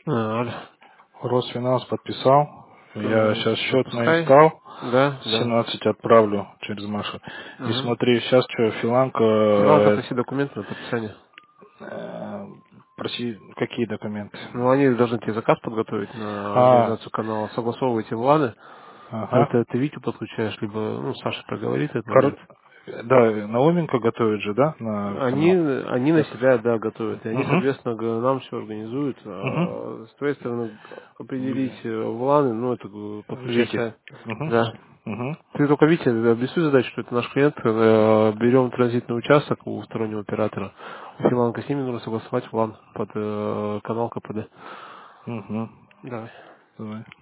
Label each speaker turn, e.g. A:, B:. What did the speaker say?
A: Алло.
B: Росфинанс подписал. Я сейчас счет
A: Запускай.
B: наискал.
A: Да, да.
B: 17 отправлю через Машу. И
A: Угу.
B: смотри, сейчас что, Филанка,
A: Филанка, проси документы на подписание.
B: проси, какие документы?
A: Ну, они должны тебе заказ подготовить на
B: А,
A: организацию канала. Согласовывайте влады.
B: ага.
A: Это ты Витю подключаешь, либо, ну, Саша проговорит этот момент.
B: Кор- Да, Науменко готовит же, да, на
A: Они,
B: канал?
A: они на
B: Да.
A: себя, да, готовят. И они,
B: Угу,
A: соответственно, нам все организуют.
B: угу.
A: А с твоей стороны определить вланы, ну, это
B: Вите.
A: подключайся.
B: Угу,
A: Да.
B: угу,
A: Ты только, Витя, объясни задачу, что это наш клиент, берем транзитный участок у стороннего оператора. У Филанка с ними нужно согласовать план под канал КПД.
B: угу.
A: Давай.
B: Давай.